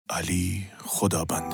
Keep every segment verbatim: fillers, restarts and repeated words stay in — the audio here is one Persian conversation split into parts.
علی خدابنده.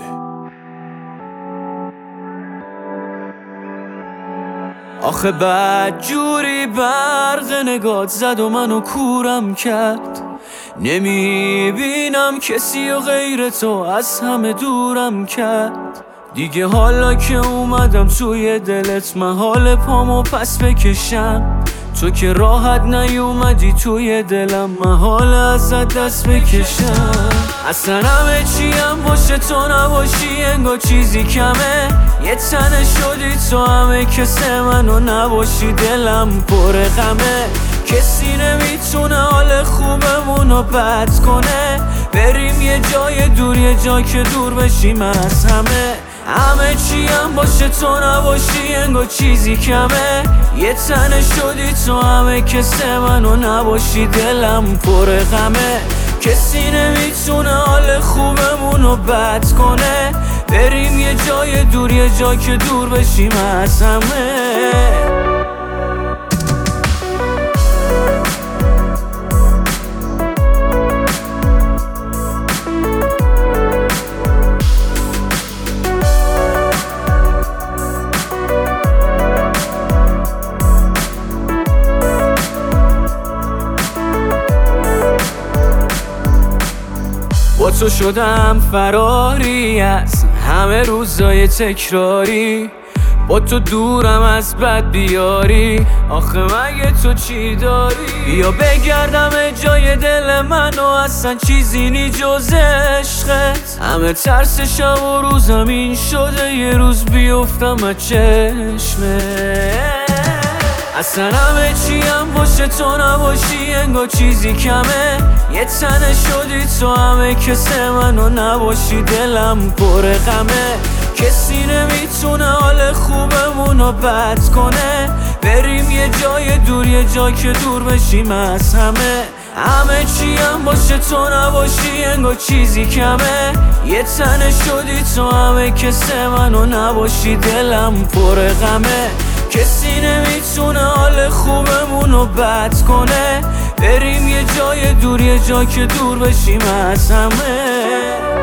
آخه بد جوری برق نگات زد و منو کورم کرد، نمیبینم کسی و غیر تو از همه دورم کرد. دیگه حالا که اومدم توی دلت محال پامو پس بکشم، تو که راحت نیومدی توی دلم محال ازت دست بکشم. اصلا همه چیم باشه تو نباشی انگار چیزی کمه، یه تنه شدی تو همه کسه منو نباشی دلم پر غمه. کسی نمیتونه حال خوبمونو بد کنه، بریم یه جای دور یه جا که دور بشیم از همه. همه چیم باشه تو نباشی انگار چیزی کمه، یه تنه شدی تو همه کسه منو نباشی دلم پر غمه. کسی نمیتونه حال خوبمونو بد کنه، بریم یه جای دور یه جا که دور بشیم از همه. با تو شدم فراری از همه روزای تکراری، با تو دورم از بد بیاری. آخه مگه تو چی داری؟ بیا بگردم جای دل منو اصلا چیزی نی جز عشقت. همه ترس شب و روزم این شده یه روز بیفتم از چشمت. اصلا همه چیم باشه تو نباشی انگار چیزی کمه، یه تنه شدی تو همه کسه منو نباشی دلم پر غمه. کسی نمیتونه حال خوبمونو بد کنه، بریم یه جای دور یه جا که دور بشیم از همه. همه چیم باشه تو نباشی انگار چیزی کمه، یه تنه شدی تو همه کسه منو نباشی دلم پر غمه. کسی نمیتونه حال خوبمونو بد کنه، بریم یه جای دور یه جا که دور بشیم از همه.